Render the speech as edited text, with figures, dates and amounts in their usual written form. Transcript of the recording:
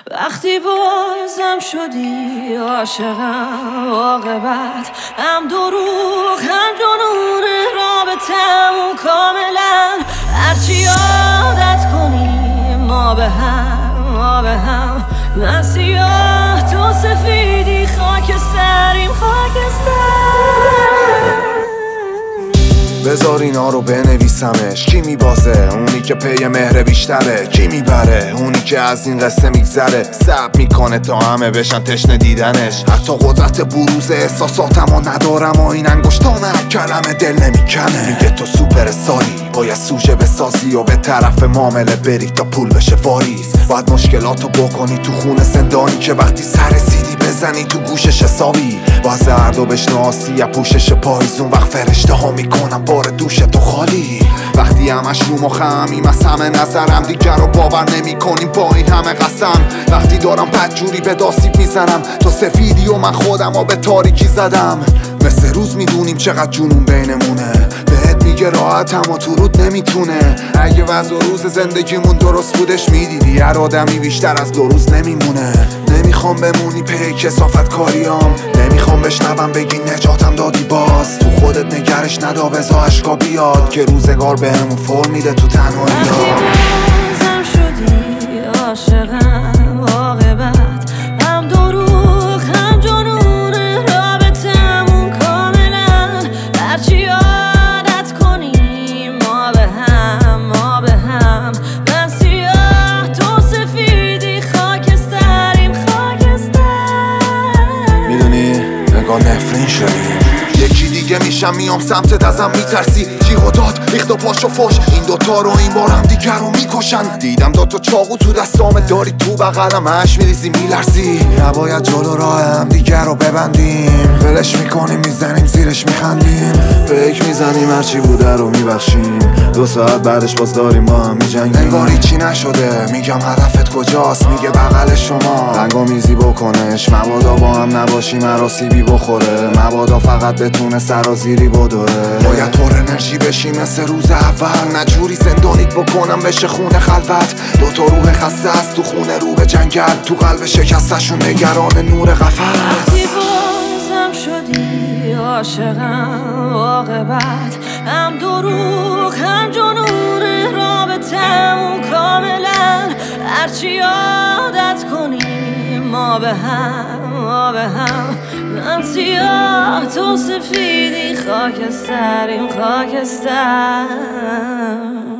وقتی بازم شدی عاشقم، عاقبت هم دروغ هم جنون، رابطمون کاملا هرچی عادت کنیم ما به هم من سیاه تو سفیدی، خاکستریم بذار اینا رو بنویسمش. کی میبازه؟ اونی که پی مهر بیشتره. کی میبره؟ اونی که از این قصه میگذره. صبر میکنه تا همه بشن تشنه دیدنش. حتی قدرت بروز احساساتمو ندارم و این انگشتانه کلمه دل نمیکنه. میگه تو سوپر استاری، باید سوژه بسازی و به طرف معامله بری تا پول بشه واریز. باید مشکلاتو بکنی تو خونه زندانی که وقتی سر سیدی بزنی تو گوشش حسابی. باید زردو بشناسی یا پوشش پاییزون، وقت فرشته ها میکنم بار دوش تو خالی. وقتی همش رو مخمیم از همه نظرم، دیگر رو باور نمی کنیم با این همه قسم. وقتی دارم بدجوری به داسیب میزنم، تو سفیدی و من خودم ها به تاریکی زدم. مثل روز میدونیم چقدر جنون بینمونه، بهت میگه راحت اما تو رود نمیتونه. اگه وضع و روز زندگیمون درست بودش میدیدی هر آدمی بیشتر از 2 روز نمیمونه. نمیخوام بمونی پی کثافت کاریام، نمیخوام بشنوم بگی نجاتم دادی باز. تو خودت نگرش ندا بزا اشکا بیاد که روزگار بهمون فور میده تو تنهایی. بازم شدی عاشقم، عاقبت هم دروغ هم جنون، رابطمون کاملا هرچی عادت کنیم ما به هم من سیاه تو سفیدی، خاکستریم میدونی انگار نفرین شدیم. یکی دیگه میشم میام سمتت ازم میترسی. جیغ و داد ریخت و پاش و فش، این دوتا رو این بار هم دیگر رو میکشن. دیدم 2 تا چاقو تو دستام داری تو بغلم، هش میریزی میلرزی. نباید جلو راه هم دیگر رو ببندیم، ولش میکنیم میزنیم زیرش میخندیم. فکر میزنیم هرچی بوده رو میبخشیم، 2 ساعت بعدش باز داریم با هم میجنگیم. انگار هیچی نشده. میگم هدفت کجاست؟ میگه بغل شما. رنگو میزی بکنش، مبادا با هم نباشیم مراسیبی بخوره. مبادا فقط بتونه سرازیری بدوره. باید پر انرژی بشی مثل روز اول، نجوری زندانیت بکنم بشه خونه خلوت. 2 تا روح خسته است تو خونه رو به جنگل، تو قلب شکستشون نگران نور قفس. وقتی بازم شدی عاشقم، عاقبت هم دروغ هم جنون، رابطمون کاملا هرچی عادت کنیم ما به هم من سیاه تو سفیدی، خاکستریم